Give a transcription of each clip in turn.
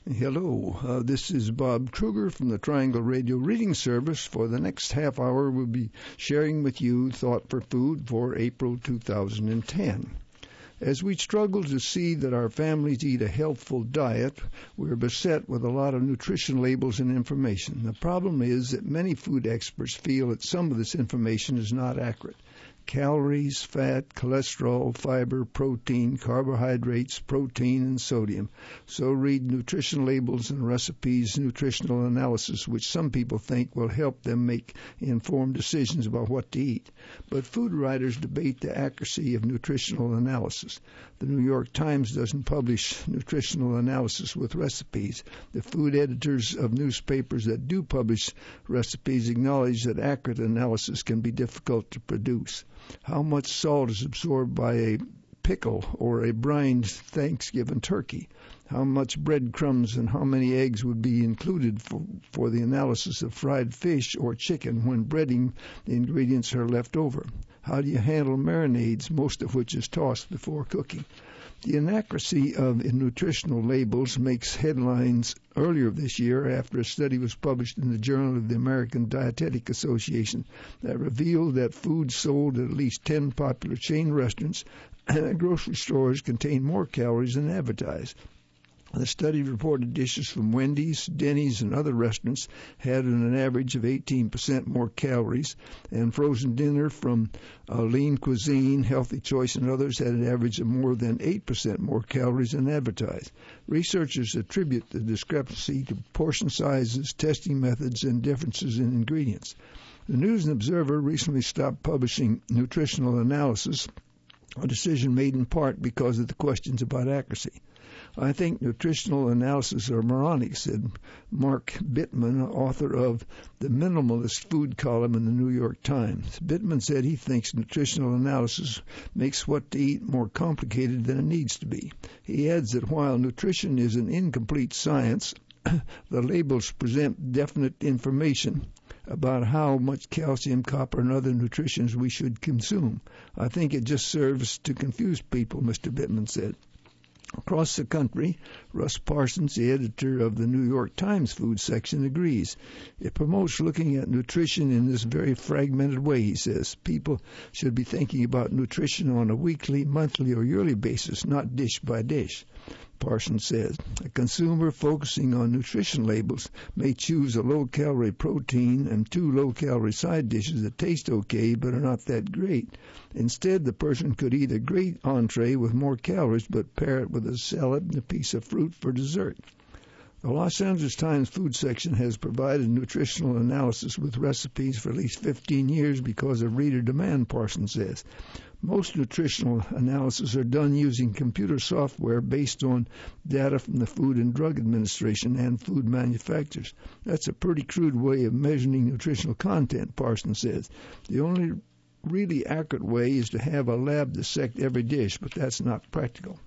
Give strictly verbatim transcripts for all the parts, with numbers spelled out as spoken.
Hello, uh, this is Bob Kruger from the Triangle Radio Reading Service. For the next half hour, we'll be sharing with you Thought for Food for April two thousand ten. As we struggle to see that our families eat a healthful diet, we're beset with a lot of nutrition labels and information. The problem is that many food experts feel that some of this information is not accurate. Calories, fat, cholesterol, fiber, protein, carbohydrates, protein, and sodium. So read nutrition labels and recipes, nutritional analysis, which some people think will help them make informed decisions about what to eat. But food writers debate the accuracy of nutritional analysis. The New York Times doesn't publish nutritional analysis with recipes. The food editors of newspapers that do publish recipes acknowledge that accurate analysis can be difficult to produce. How much salt is absorbed by a pickle or a brined Thanksgiving turkey? How much breadcrumbs and how many eggs would be included for, for the analysis of fried fish or chicken when breading the ingredients are left over? How do you handle marinades, most of which is tossed before cooking? The inaccuracy of nutritional labels makes headlines earlier this year after a study was published in the Journal of the American Dietetic Association that revealed that food sold at at least ten popular chain restaurants and at grocery stores contain more calories than advertised. The study reported dishes from Wendy's, Denny's, and other restaurants had an average of eighteen percent more calories, and frozen dinner from uh, Lean Cuisine, Healthy Choice, and others had an average of more than eight percent more calories than advertised. Researchers attribute the discrepancy to portion sizes, testing methods, and differences in ingredients. The News and Observer recently stopped publishing nutritional analysis, a decision made in part because of the questions about accuracy. I think nutritional analysis are moronic, said Mark Bittman, author of the Minimalist Food column in the New York Times. Bittman said he thinks nutritional analysis makes what to eat more complicated than it needs to be. He adds that while nutrition is an incomplete science, the labels present definite information about how much calcium, copper, and other nutrients we should consume. I think it just serves to confuse people, Mister Bittman said. Across the country, Russ Parsons, the editor of the New York Times food section, agrees. It promotes looking at nutrition in this very fragmented way, he says. People should be thinking about nutrition on a weekly, monthly, or yearly basis, not dish by dish. Parsons says, a consumer focusing on nutrition labels may choose a low-calorie protein and two low-calorie side dishes that taste okay but are not that great. Instead, the person could eat a great entree with more calories but pair it with a salad and a piece of fruit for dessert. The Los Angeles Times food section has provided nutritional analysis with recipes for at least fifteen years because of reader demand, Parsons says. Most nutritional analysis are done using computer software based on data from the Food and Drug Administration and food manufacturers. That's a pretty crude way of measuring nutritional content, Parsons says. The only really accurate way is to have a lab dissect every dish, but that's not practical.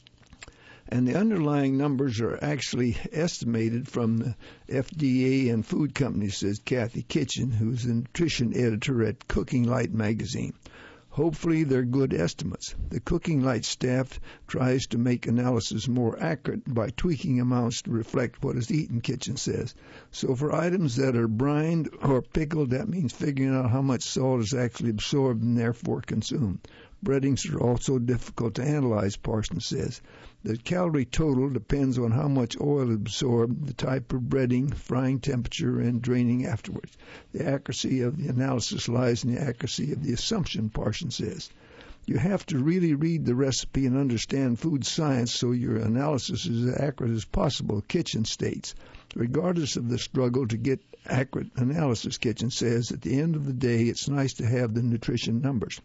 And the underlying numbers are actually estimated from the F D A and food companies, says Kathy Kitchen, who's the nutrition editor at Cooking Light magazine. Hopefully they're good estimates. The Cooking Light staff tries to make analysis more accurate by tweaking amounts to reflect what is eaten, Kitchen says. So for items that are brined or pickled, that means figuring out how much salt is actually absorbed and therefore consumed. Breadings are also difficult to analyze, Parsons says. The calorie total depends on how much oil is absorbed, the type of breading, frying temperature, and draining afterwards. The accuracy of the analysis lies in the accuracy of the assumption, Parsons says. You have to really read the recipe and understand food science so your analysis is as accurate as possible, Kitchen states. Regardless of the struggle to get accurate analysis, Kitchen says, at the end of the day, it's nice to have the nutrition numbers.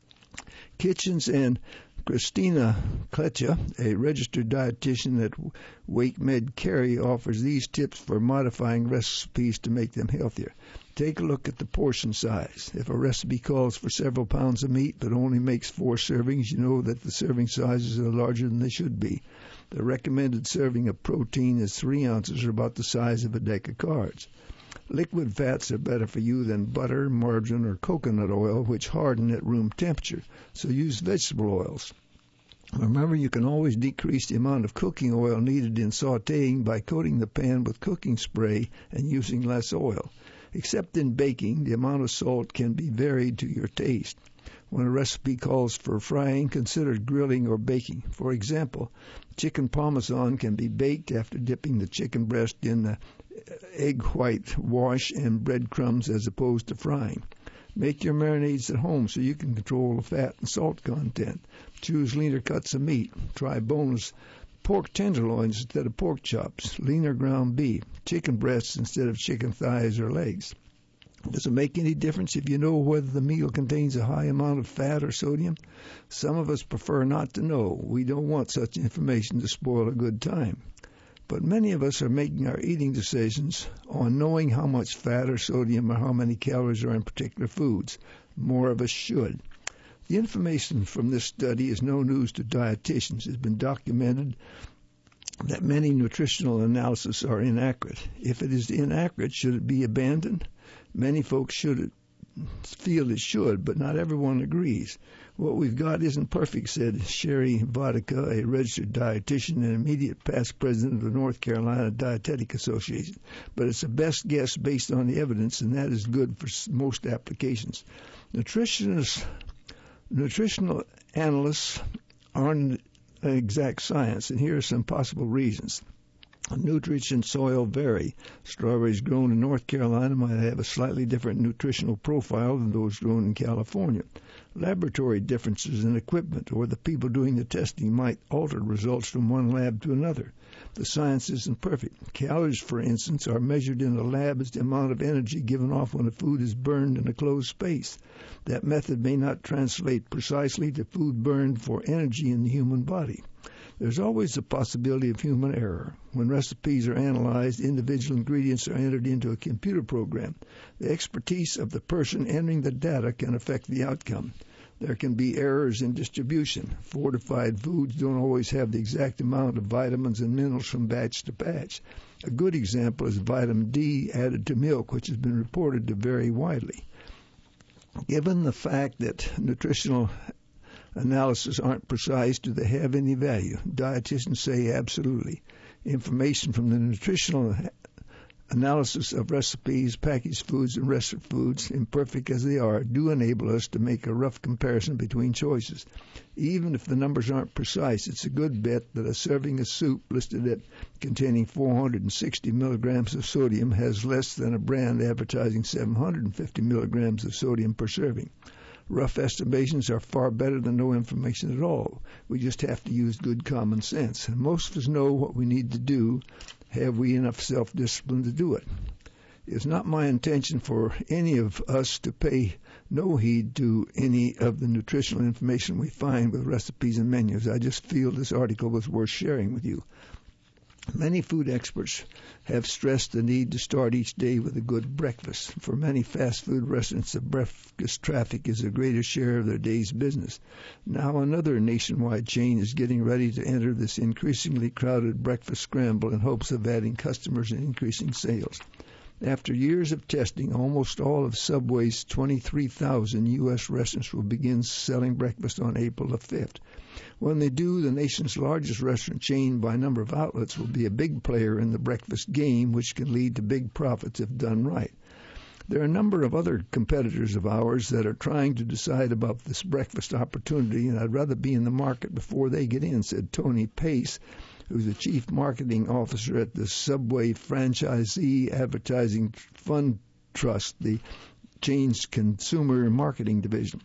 Kitchens and Christina Kletcha, a registered dietitian at Wake Med Cary, offers these tips for modifying recipes to make them healthier. Take a look at the portion size. If a recipe calls for several pounds of meat but only makes four servings, you know that the serving sizes are larger than they should be. The recommended serving of protein is three ounces, or about the size of a deck of cards. Liquid fats are better for you than butter, margarine, or coconut oil, which harden at room temperature, so use vegetable oils. Remember, you can always decrease the amount of cooking oil needed in sautéing by coating the pan with cooking spray and using less oil. Except in baking, the amount of salt can be varied to your taste. When a recipe calls for frying, consider grilling or baking. For example, chicken parmesan can be baked after dipping the chicken breast in the egg white wash and breadcrumbs as opposed to frying. Make your marinades at home so you can control the fat and salt content. Choose leaner cuts of meat. Try boneless pork tenderloins instead of pork chops, leaner ground beef, chicken breasts instead of chicken thighs or legs. Does it make any difference if you know whether the meal contains a high amount of fat or sodium? Some of us prefer not to know. We don't want such information to spoil a good time. But many of us are making our eating decisions on knowing how much fat or sodium or how many calories are in particular foods. More of us should. The information from this study is no news to dietitians. It's been documented that many nutritional analyses are inaccurate. If it is inaccurate, should it be abandoned? Many folks should feel it should, but not everyone agrees. What we've got isn't perfect, said Sherry Vodka, a registered dietitian and immediate past president of the North Carolina Dietetic Association. But it's a best guess based on the evidence, and that is good for most applications. Nutritionists, nutritional analysts aren't an exact science, and here are some possible reasons. Nutrients in soil vary. Strawberries grown in North Carolina might have a slightly different nutritional profile than those grown in California. Laboratory differences in equipment or the people doing the testing might alter results from one lab to another. The science isn't perfect. Calories, for instance, are measured in a lab as the amount of energy given off when a food is burned in a closed space. That method may not translate precisely to food burned for energy in the human body. There's always the possibility of human error. When recipes are analyzed, individual ingredients are entered into a computer program. The expertise of the person entering the data can affect the outcome. There can be errors in distribution. Fortified foods don't always have the exact amount of vitamins and minerals from batch to batch. A good example is vitamin D added to milk, which has been reported to vary widely. Given the fact that nutritional analysis aren't precise, do they have any value? Dietitians say absolutely. Information from the nutritional analysis of recipes, packaged foods, and restaurant foods, imperfect as they are, do enable us to make a rough comparison between choices. Even if the numbers aren't precise, it's a good bet that a serving of soup listed at containing four hundred sixty milligrams of sodium has less than a brand advertising seven hundred fifty milligrams of sodium per serving. Rough estimations are far better than no information at all. We just have to use good common sense. And most of us know what we need to do. Have we enough self-discipline to do it? It's not my intention for any of us to pay no heed to any of the nutritional information we find with recipes and menus. I just feel this article was worth sharing with you. Many food experts have stressed the need to start each day with a good breakfast. For many fast food restaurants, the breakfast traffic is a greater share of their day's business. Now another nationwide chain is getting ready to enter this increasingly crowded breakfast scramble in hopes of adding customers and increasing sales. After years of testing, almost all of Subway's twenty-three thousand U S restaurants will begin selling breakfast on April the fifth. When they do, the nation's largest restaurant chain by number of outlets will be a big player in the breakfast game, which can lead to big profits if done right. There are a number of other competitors of ours that are trying to decide about this breakfast opportunity, and I'd rather be in the market before they get in, said Tony Pace, who's the chief marketing officer at the Subway Franchisee Advertising Fund Trust, the chain's consumer marketing division.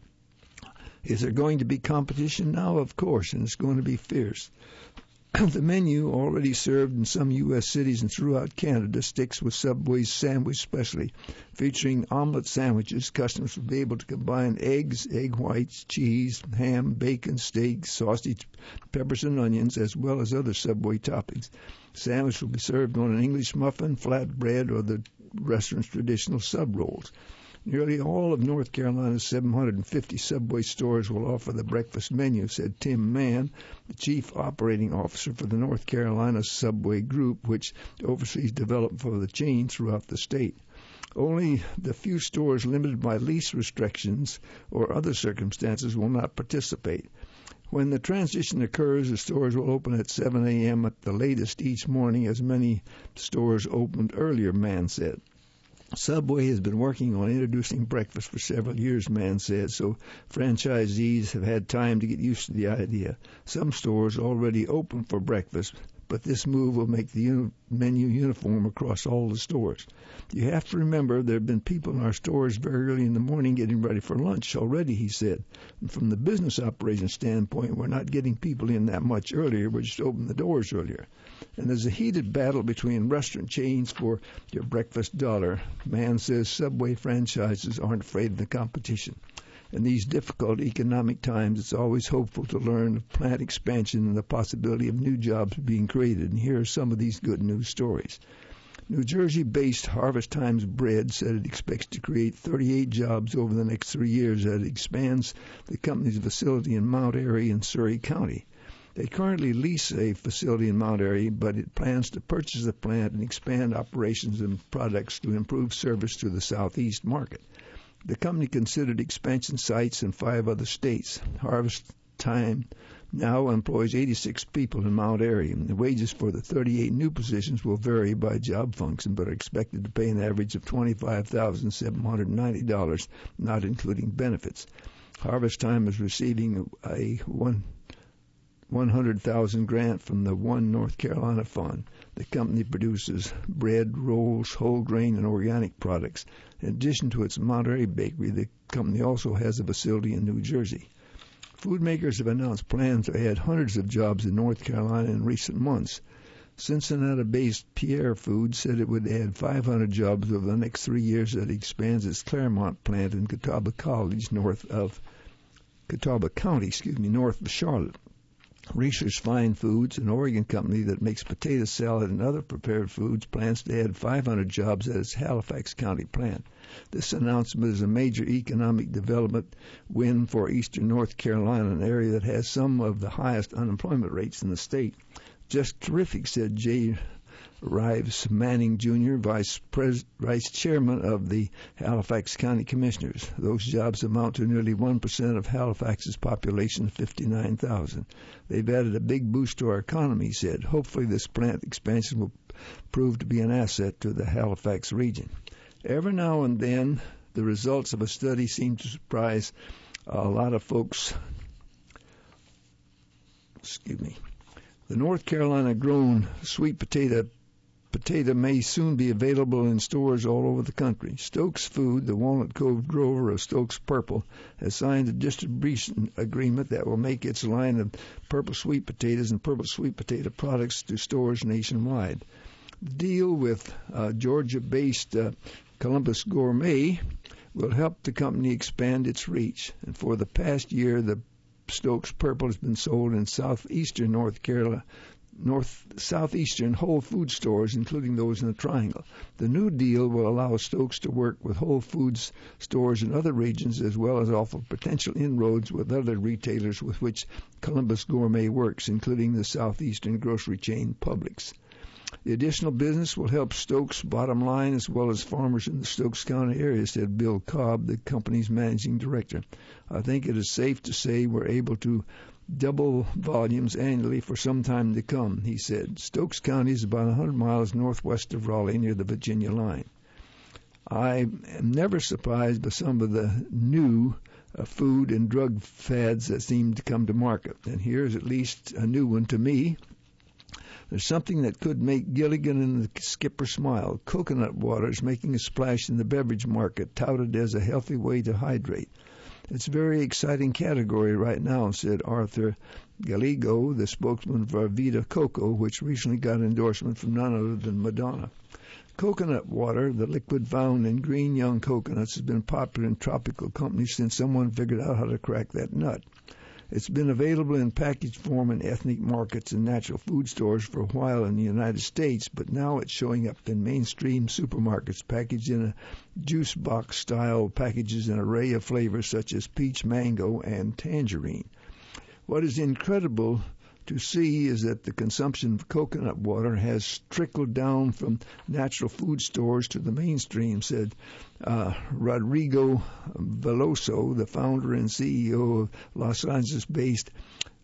Is there going to be competition now? Of course, and it's going to be fierce. The menu, already served in some U S cities and throughout Canada, sticks with Subway's sandwich specialty. Featuring omelet sandwiches, customers will be able to combine eggs, egg whites, cheese, ham, bacon, steak, sausage, peppers, and onions, as well as other Subway toppings. The sandwich will be served on an English muffin, flatbread, or the restaurant's traditional sub rolls. Nearly all of North Carolina's seven hundred fifty Subway stores will offer the breakfast menu, said Tim Mann, the chief operating officer for the North Carolina Subway Group, which oversees development for the chain throughout the state. Only the few stores limited by lease restrictions or other circumstances will not participate. When the transition occurs, the stores will open at seven a.m. at the latest each morning, as many stores opened earlier, Mann said. Subway has been working on introducing breakfast for several years, Mann said, so franchisees have had time to get used to the idea. Some stores already open for breakfast, but this move will make the uni- menu uniform across all the stores. You have to remember there have been people in our stores very early in the morning getting ready for lunch already, he said. And from the business operations standpoint, we're not getting people in that much earlier. We're just opening the doors earlier. And there's a heated battle between restaurant chains for your breakfast dollar. Mann says Subway franchises aren't afraid of the competition. In these difficult economic times, it's always hopeful to learn of plant expansion and the possibility of new jobs being created. And here are some of these good news stories. New Jersey-based Harvest Times Bread said it expects to create thirty-eight jobs over the next three years as it expands the company's facility in Mount Airy in Surrey County. They currently lease a facility in Mount Airy, but it plans to purchase the plant and expand operations and products to improve service to the southeast market. The company considered expansion sites in five other states. Harvest Time now employs eighty-six people in Mount Airy. The wages for the thirty-eight new positions will vary by job function, but are expected to pay an average of twenty-five thousand seven hundred ninety dollars, not including benefits. Harvest Time is receiving a one one hundred thousand dollars grant from the One North Carolina Fund. The company produces bread, rolls, whole grain, and organic products. In addition to its Mount Airy bakery, the company also has a facility in New Jersey. Food makers have announced plans to add hundreds of jobs in North Carolina in recent months. Cincinnati-based Pierre Foods said it would add five hundred jobs over the next three years as it expands its Claremont plant in Catawba College, north of Catawba County, excuse me, north of Charlotte. Reese's Fine Foods, an Oregon company that makes potato salad and other prepared foods, plans to add five hundred jobs at its Halifax County plant. This announcement is a major economic development win for eastern North Carolina, an area that has some of the highest unemployment rates in the state. Just terrific, said Jay Rives Manning, Junior, Vice, Pres- Vice Chairman of the Halifax County Commissioners. Those jobs amount to nearly one percent of Halifax's population of fifty-nine thousand. They've added a big boost to our economy, he said. Hopefully this plant expansion will prove to be an asset to the Halifax region. Every now and then, the results of a study seem to surprise a lot of folks. Excuse me. The North Carolina-grown sweet potato potato may soon be available in stores all over the country. Stokes Food, the Walnut Cove grower of Stokes Purple, has signed a distribution agreement that will make its line of purple sweet potatoes and purple sweet potato products to stores nationwide. The deal with uh, Georgia-based uh, Columbus Gourmet will help the company expand its reach. And for the past year, the Stokes Purple has been sold in southeastern North Carolina, north southeastern Whole Food stores, including those in the Triangle. The new deal will allow Stokes to work with Whole Foods stores in other regions, as well as offer potential inroads with other retailers with which Columbus Gourmet works, including the southeastern grocery chain Publix. The additional business will help Stokes' bottom line as well as farmers in the Stokes County area, said Bill Cobb, the company's managing director. I think it is safe to say we're able to double volumes annually for some time to come, he said. Stokes County is about one hundred miles northwest of Raleigh near the Virginia line. I am never surprised by some of the new uh, food and drug fads that seem to come to market, and here's at least a new one to me. There's something that could make Gilligan and the skipper smile. Coconut water is making a splash in the beverage market, touted as a healthy way to hydrate. It's a very exciting category right now, said Arthur Gallego, the spokesman for Vita Coco, which recently got endorsement from none other than Madonna. Coconut water, the liquid found in green young coconuts, has been popular in tropical companies since someone figured out how to crack that nut. It's been available in packaged form in ethnic markets and natural food stores for a while in the United States, but now it's showing up in mainstream supermarkets packaged in a juice box style packages in an array of flavors such as peach, mango, and tangerine. What is incredible to see is that the consumption of coconut water has trickled down from natural food stores to the mainstream, said uh, Rodrigo Veloso, the founder and C E O of Los Angeles-based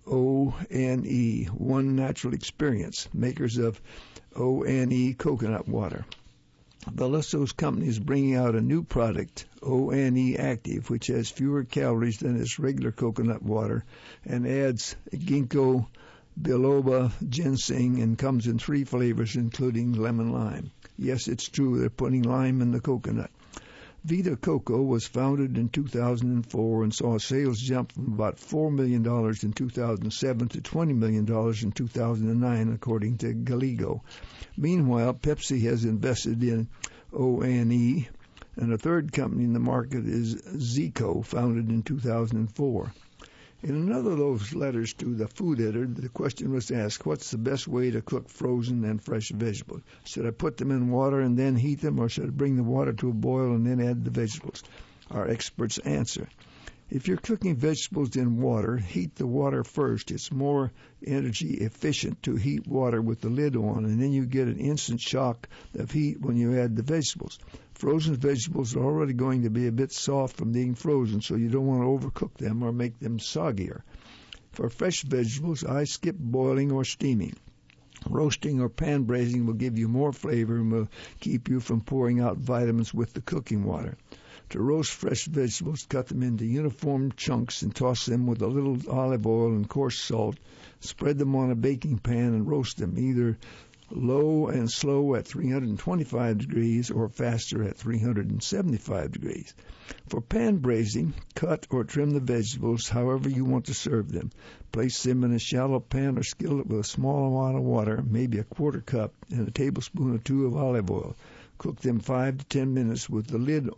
O N E, One Natural Experience, makers of O N E coconut water. Belisso's company is bringing out a new product, O N E Active, which has fewer calories than its regular coconut water and adds ginkgo biloba, ginseng, and comes in three flavors, including lemon lime. Yes, it's true, they're putting lime in the coconut. Vita Coco was founded in two thousand four and saw sales jump from about four million dollars in two thousand seven to twenty million dollars in two thousand nine, according to Galigo. Meanwhile, Pepsi has invested in O N E, and a third company in the market is Zico, founded in two thousand four. In another of those letters to the food editor, the question was asked, what's the best way to cook frozen and fresh vegetables? Should I put them in water and then heat them, or should I bring the water to a boil and then add the vegetables? Our experts answer, if you're cooking vegetables in water, heat the water first. It's more energy efficient to heat water with the lid on, and then you get an instant shock of heat when you add the vegetables. Frozen vegetables are already going to be a bit soft from being frozen, so you don't want to overcook them or make them soggier. For fresh vegetables, I skip boiling or steaming. Roasting or pan braising will give you more flavor and will keep you from pouring out vitamins with the cooking water. To roast fresh vegetables, cut them into uniform chunks and toss them with a little olive oil and coarse salt. Spread them on a baking pan and roast them, either low and slow at three hundred twenty-five degrees or faster at three hundred seventy-five degrees. For pan braising, cut or trim the vegetables however you want to serve them. Place them in a shallow pan or skillet with a small amount of water, maybe a quarter cup, and a tablespoon or two of olive oil. Cook them five to ten minutes with the lid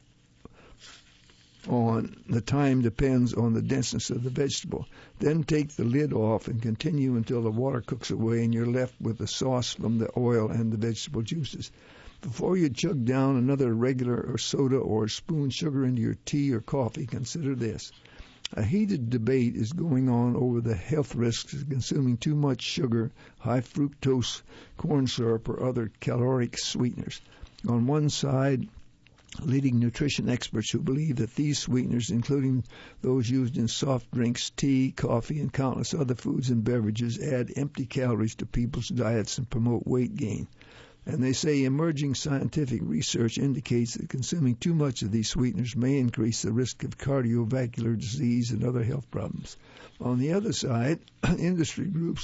on. The time depends on the denseness of the vegetable. Then take the lid off and continue until the water cooks away and you're left with the sauce from the oil and the vegetable juices. Before you chug down another regular or soda or a spoon sugar into your tea or coffee, consider this. A heated debate is going on over the health risks of consuming too much sugar, high fructose corn syrup, or other caloric sweeteners. On one side, leading nutrition experts who believe that these sweeteners, including those used in soft drinks, tea, coffee, and countless other foods and beverages, add empty calories to people's diets and promote weight gain. And they say emerging scientific research indicates that consuming too much of these sweeteners may increase the risk of cardiovascular disease and other health problems. On the other side, industry groups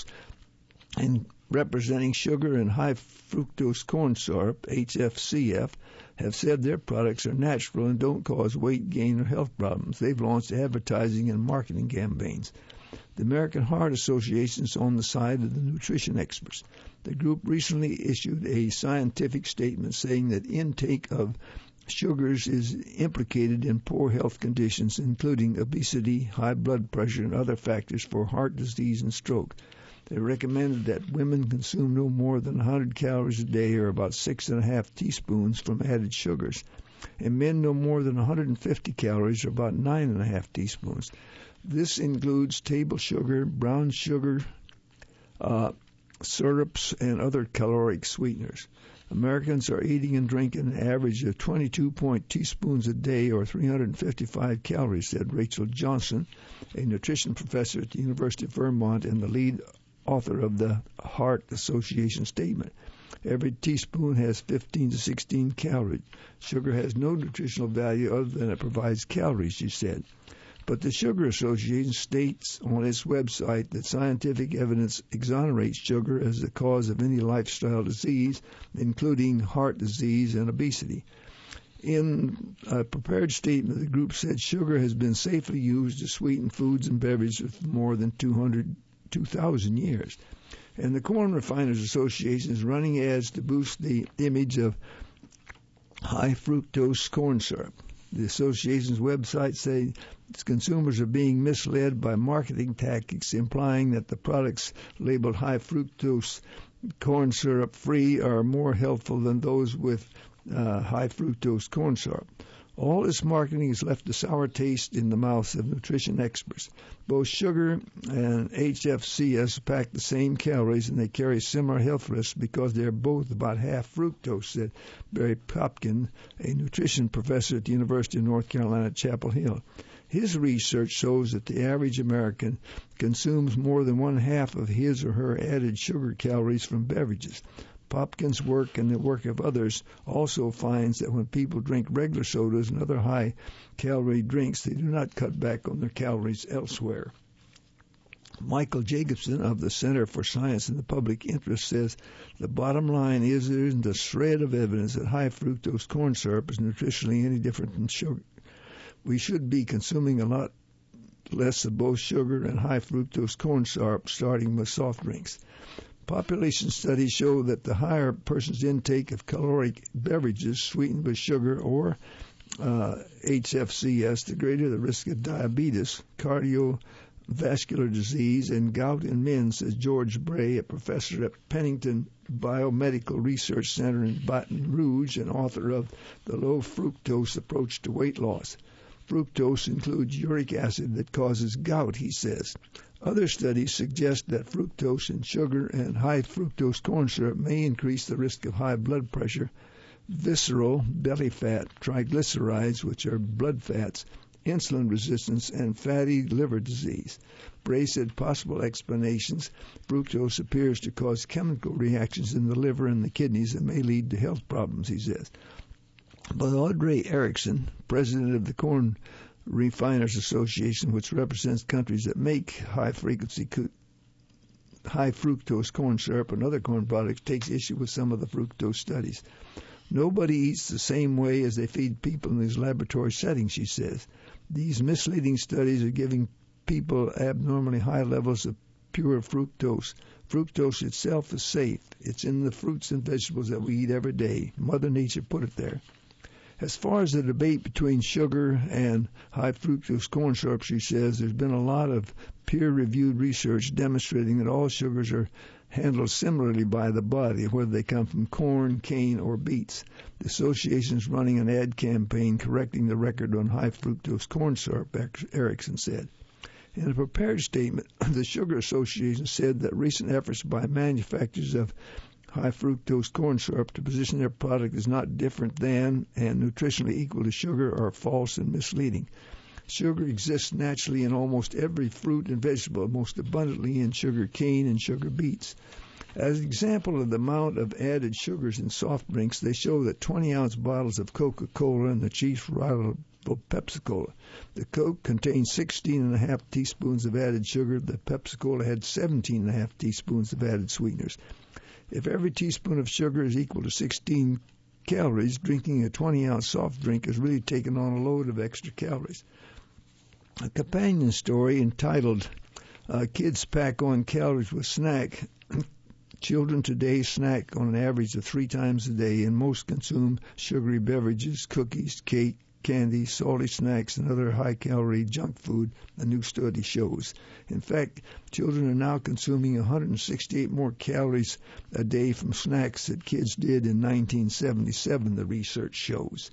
in representing sugar and high fructose corn syrup, H F C F, have said their products are natural and don't cause weight gain or health problems. They've launched advertising and marketing campaigns. The American Heart Association is on the side of the nutrition experts. The group recently issued a scientific statement saying that intake of sugars is implicated in poor health conditions, including obesity, high blood pressure, and other factors for heart disease and stroke. They recommended that women consume no more than one hundred calories a day, or about six and a half teaspoons from added sugars, and men no more than one hundred fifty calories, or about nine and a half teaspoons. This includes table sugar, brown sugar, uh, syrups, and other caloric sweeteners. Americans are eating and drinking an average of twenty-two point teaspoons a day, or three hundred fifty-five calories, said Rachel Johnson, a nutrition professor at the University of Vermont and the lead author of the Heart Association statement. Every teaspoon has fifteen to sixteen calories. Sugar has no nutritional value other than it provides calories, she said. But the Sugar Association states on its website that scientific evidence exonerates sugar as the cause of any lifestyle disease, including heart disease and obesity. In a prepared statement, the group said sugar has been safely used to sweeten foods and beverages for more than two hundred, two thousand years. And the Corn Refiners Association is running ads to boost the image of high fructose corn syrup. The association's website says consumers are being misled by marketing tactics implying that the products labeled high fructose corn syrup free are more helpful than those with uh, high fructose corn syrup. All this marketing has left a sour taste in the mouths of nutrition experts. Both sugar and H F C S pack the same calories, and they carry similar health risks because they're both about half fructose, said Barry Popkin, a nutrition professor at the University of North Carolina at Chapel Hill. His research shows that the average American consumes more than one half of his or her added sugar calories from beverages. Popkin's work and the work of others also finds that when people drink regular sodas and other high-calorie drinks, they do not cut back on their calories elsewhere. Michael Jacobson of the Center for Science and the Public Interest says the bottom line is there isn't a shred of evidence that high fructose corn syrup is nutritionally any different than sugar. We should be consuming a lot less of both sugar and high fructose corn syrup, starting with soft drinks. Population studies show that the higher a person's intake of caloric beverages sweetened with sugar or uh, H F C S, the greater the risk of diabetes, cardiovascular disease, and gout in men, says George Bray, a professor at Pennington Biomedical Research Center in Baton Rouge and author of The Low Fructose Approach to Weight Loss. Fructose includes uric acid that causes gout, he says. Other studies suggest that fructose in sugar and high fructose corn syrup may increase the risk of high blood pressure, visceral belly fat, triglycerides, which are blood fats, insulin resistance, and fatty liver disease. Bray said possible explanations: fructose appears to cause chemical reactions in the liver and the kidneys that may lead to health problems, he says. But Audrey Erickson, president of the Corn Refiners Association, which represents countries that make high-frequency, high fructose corn syrup and other corn products, takes issue with some of the fructose studies. Nobody eats the same way as they feed people in these laboratory settings, she says. These misleading studies are giving people abnormally high levels of pure fructose. Fructose itself is safe. It's in the fruits and vegetables that we eat every day. Mother Nature put it there. As far as the debate between sugar and high fructose corn syrup, she says, there's been a lot of peer-reviewed research demonstrating that all sugars are handled similarly by the body, whether they come from corn, cane, or beets. The association is running an ad campaign correcting the record on high fructose corn syrup, Erickson said. In a prepared statement, the Sugar Association said that recent efforts by manufacturers of high fructose corn syrup to position their product as not different than and nutritionally equal to sugar are false and misleading. Sugar exists naturally in almost every fruit and vegetable, most abundantly in sugar cane and sugar beets. As an example of the amount of added sugars in soft drinks, they show that twenty-ounce bottles of Coca-Cola and the chief rival of Pepsi-Cola. The Coke contains sixteen and a half teaspoons of added sugar. The Pepsi-Cola had seventeen and a half teaspoons of added sweeteners. If every teaspoon of sugar is equal to sixteen calories, drinking a twenty-ounce soft drink is really taking on a load of extra calories. A companion story entitled uh, Kids Pack On Calories with Snack. Children today snack on an average of three times a day, and most consume sugary beverages, cookies, cake, candy, salty snacks, and other high-calorie junk food, a new study shows. In fact, children are now consuming one hundred sixty-eight more calories a day from snacks than kids did in nineteen seventy-seven, the research shows.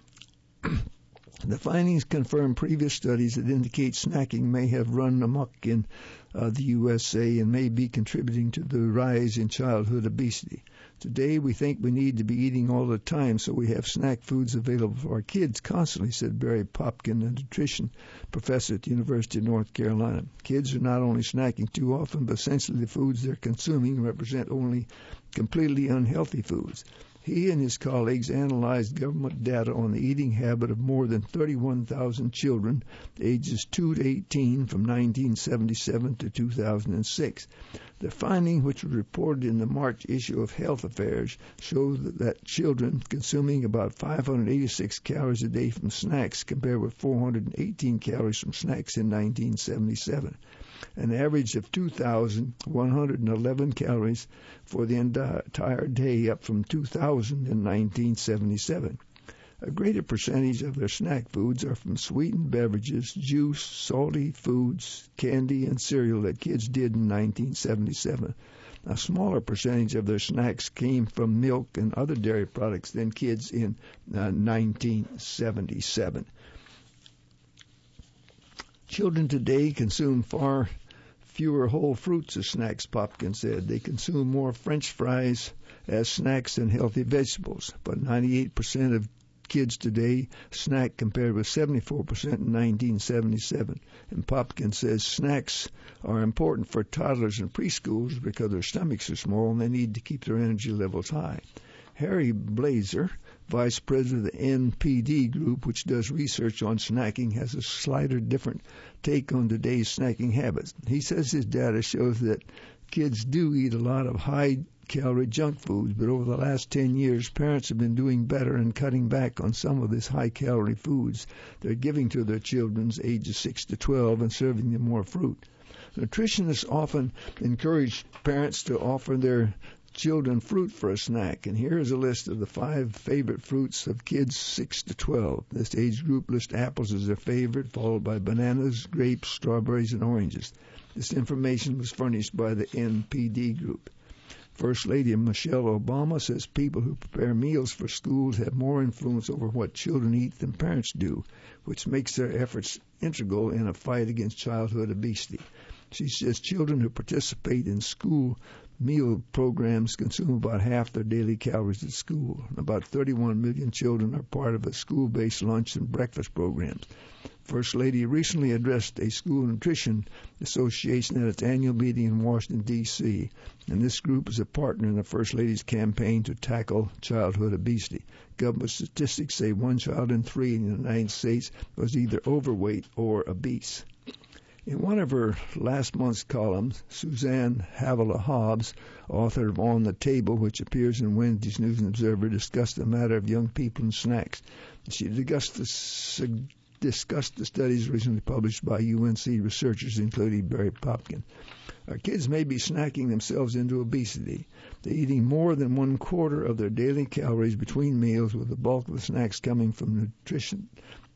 The findings confirm previous studies that indicate snacking may have run amok in uh, the U S A and may be contributing to the rise in childhood obesity. Today, we think we need to be eating all the time, so we have snack foods available for our kids constantly, said Barry Popkin, a nutrition professor at the University of North Carolina. Kids are not only snacking too often, but essentially the foods they're consuming represent only completely unhealthy foods. He and his colleagues analyzed government data on the eating habit of more than thirty-one thousand children, ages two to eighteen, from nineteen seventy-seven to two thousand six. The finding, which was reported in the March issue of Health Affairs, showed that children consuming about five hundred eighty-six calories a day from snacks compared with four hundred eighteen calories from snacks in nineteen seventy-seven. An average of two thousand one hundred eleven calories for the entire day, up from two thousand in nineteen seventy-seven. A greater percentage of their snack foods are from sweetened beverages, juice, salty foods, candy, and cereal that kids did in nineteen seventy-seven. A smaller percentage of their snacks came from milk and other dairy products than kids in uh, nineteen seventy-seven. Children today consume far fewer whole fruits as snacks, Popkin said. They consume more French fries as snacks than healthy vegetables, but ninety-eight percent of kids today snack compared with seventy-four percent in nineteen seventy-seven. And Popkin says snacks are important for toddlers and preschoolers because their stomachs are small and they need to keep their energy levels high. Harry Blazer, vice president of the N P D group, which does research on snacking, has a slightly different take on today's snacking habits. He says his data shows that kids do eat a lot of high-calorie junk foods, but over the last ten years, parents have been doing better and cutting back on some of these high-calorie foods they're giving to their children's ages six to twelve and serving them more fruit. Nutritionists often encourage parents to offer their children fruit for a snack, and here is a list of the five favorite fruits of kids six to twelve. This age group lists apples as their favorite, followed by bananas, grapes, strawberries, and oranges. This information was furnished by the N P D group. First Lady Michelle Obama says people who prepare meals for schools have more influence over what children eat than parents do, which makes their efforts integral in a fight against childhood obesity. She says children who participate in school meal programs consume about half their daily calories at school. About thirty-one million children are part of a school-based lunch and breakfast programs. First Lady recently addressed a school nutrition association at its annual meeting in Washington, D C, and this group is a partner in the First Lady's campaign to tackle childhood obesity. Government statistics say one child in three in the United States was either overweight or obese. In one of her last month's columns, Suzanne Havilah Hobbs, author of On the Table, which appears in Wednesday's News and Observer, discussed the matter of young people and snacks. She discussed the, discussed the studies recently published by U N C researchers, including Barry Popkin. Our kids may be snacking themselves into obesity. They're eating more than one quarter of their daily calories between meals, with the bulk of the snacks coming from nutrition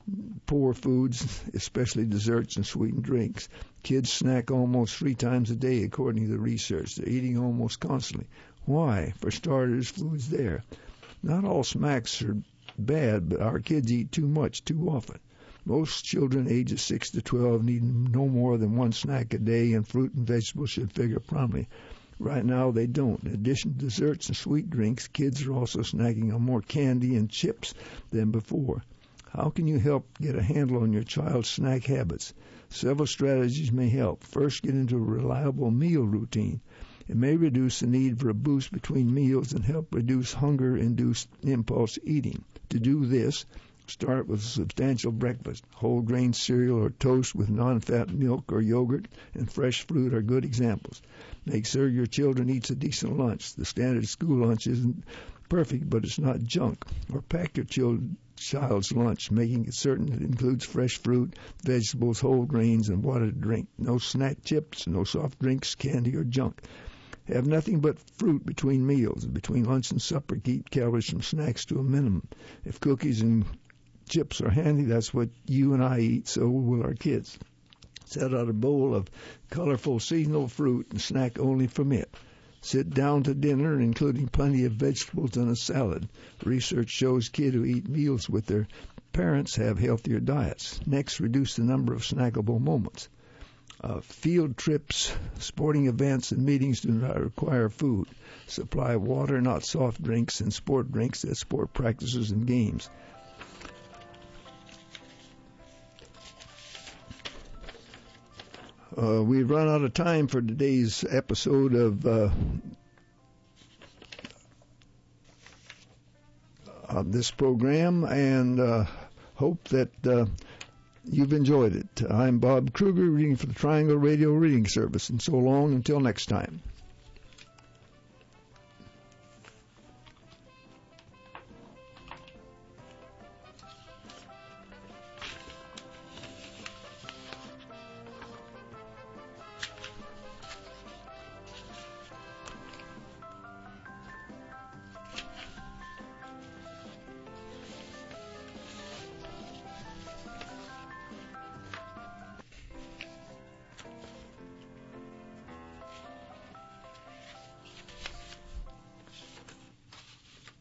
poor foods, especially desserts and sweetened drinks. Kids snack almost three times a day, according to the research. They're eating almost constantly. Why? For starters, food's there. Not all snacks are bad, but our kids eat too much too often. Most children ages six to twelve need no more than one snack a day, and fruit and vegetables should figure prominently. Right now, they don't. In addition to desserts and sweet drinks, kids are also snacking on more candy and chips than before. How can you help get a handle on your child's snack habits? Several strategies may help. First, get into a reliable meal routine. It may reduce the need for a boost between meals and help reduce hunger-induced impulse eating. To do this, start with a substantial breakfast. Whole grain cereal or toast with non-fat milk or yogurt and fresh fruit are good examples. Make sure your children eats a decent lunch. The standard school lunch isn't perfect, but it's not junk. Or pack your children child's lunch, making it certain it includes fresh fruit, vegetables, whole grains, and water to drink. No snack chips, no soft drinks, candy, or junk. Have nothing but fruit between meals. Between lunch and supper, keep calories from snacks to a minimum. If cookies and chips are handy, that's what you and I eat, so will our kids. Set out a bowl of colorful seasonal fruit and snack only from it. Sit down to dinner, including plenty of vegetables and a salad. Research shows kids who eat meals with their parents have healthier diets. Next, reduce the number of snackable moments. Uh, field trips, sporting events, and meetings do not require food. Supply water, not soft drinks, and sport drinks at sport practices and games. Uh, we've run out of time for today's episode of uh, of this program, and uh, hope that uh, you've enjoyed it. I'm Bob Kruger, reading for the Triangle Radio Reading Service, and so long until next time.